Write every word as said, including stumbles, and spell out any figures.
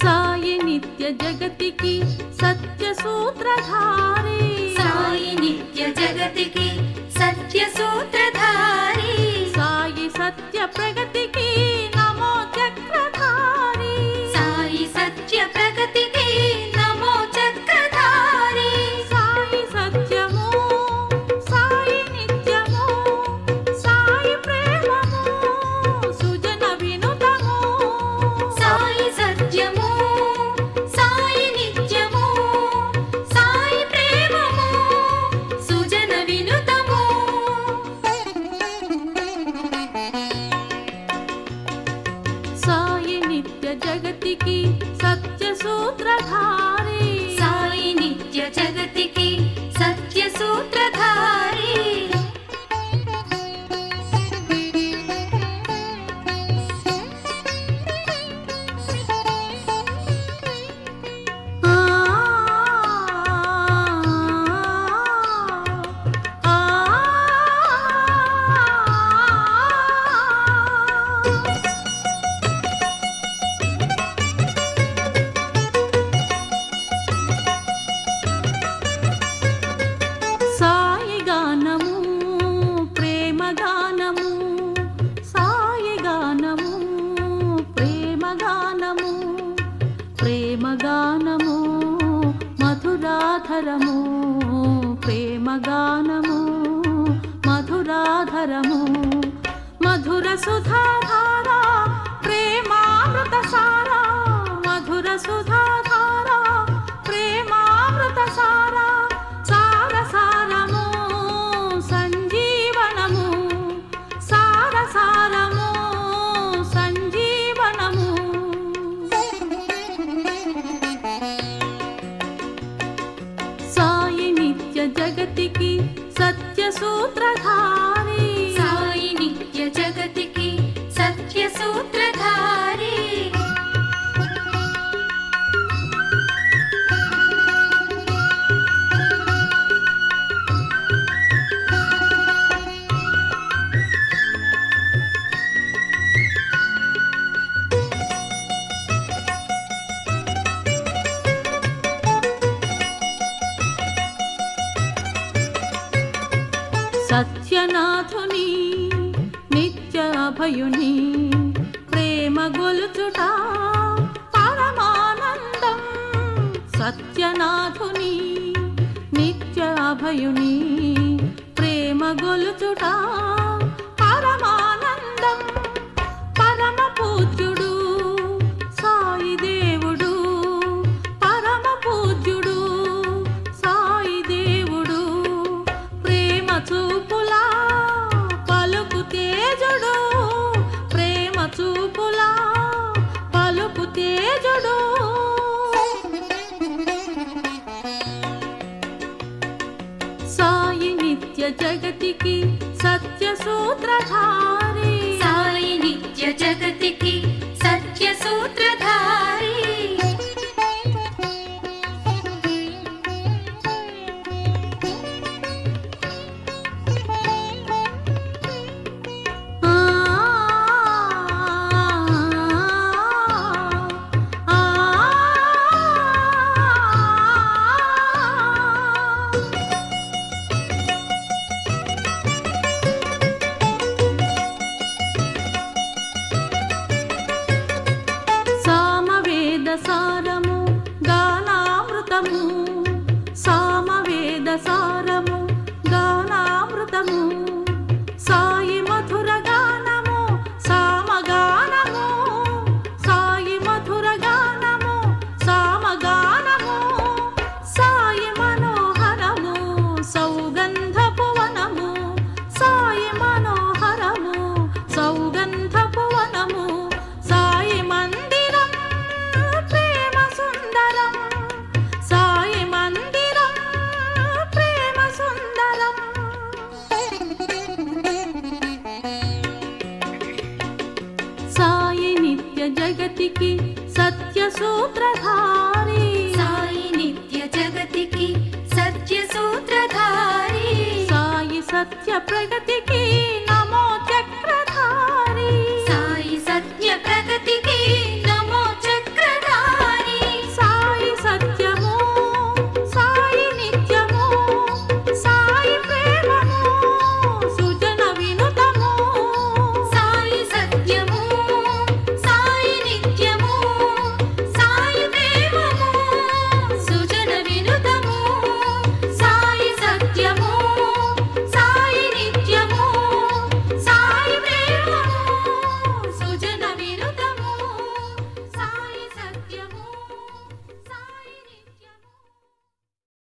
साई नित्य जगति की सत्य सूत्रधारी, साई नित्य जगति की सत्य सूत्रधारी, साई सत्य प्रगति की नमो चक्रधारी, साई सत्य प्रगति की नमो चक्रधारी, साई सत्यमो साई नित्यमो साई प्रेममो सुजन विनुतमो, साई सत्यमो साई नित्यमो साई प्रेममो सुजन विनुतमो। साई नित्य जगति की सत्य सूत्रधारी, साई नित्य जगति की सत्य सूत्रधारी, आ आ సాయి గానము ప్రేమ గానము, సాయి గానము ప్రేమ గానము, ప్రేమ గానము మధురాధరము, ప్రేమ గానము మధురాధరము, మధుర సుధాధార ప్రేమామృత సార, మధుర సుధాధార ప్రేమామృత సార, సార సారము సంజీవనము, సార సారము సంజీవనము। సాయి నిత్య జగతి की सत्य सूत्रधारी, साई नित्य जगति की सत्य सूत्रधारी, సత్యనాథుని నిత్య అభయుని ప్రేమ గొలుచుట పరమానందం, సత్యనాథుని నిత్య అభయుని ప్రేమ గొలుచుట పరమానందం, పరమ పూజ్యుడు సాయి దేవుడు, పరమ పూజ్యుడు సాయి దేవుడు, ప్రేమ చూపులా పలుకు తేజుడు, ప్రేమ చూపులా పలుకు తేజుడు। సాయి నిత్య జగతి की सत्य सूत्रधारी, साई नित्य जगति की सत्य सूत्रधारी, ఆ ఆ సామవేద సారము గానామృతము, సామవేద సారము గానామృతము, సాయి మధుర గానము సామగానము, సాయి మధుర గానము సామగానము, సాయి మనోహరము సౌగంధపు వనము, సాయి మనోహరము సౌగంధపు వనము, సాయి మందిరం ప్రేమ సుందరం, సాయి మందిరం ప్రేమ సుందరం। సాయి నిత్య జగతి की सत्य सूत्रधारी, साई नित्य जगति की सत्य सूत्रधारी, साई सत्य प्रगति की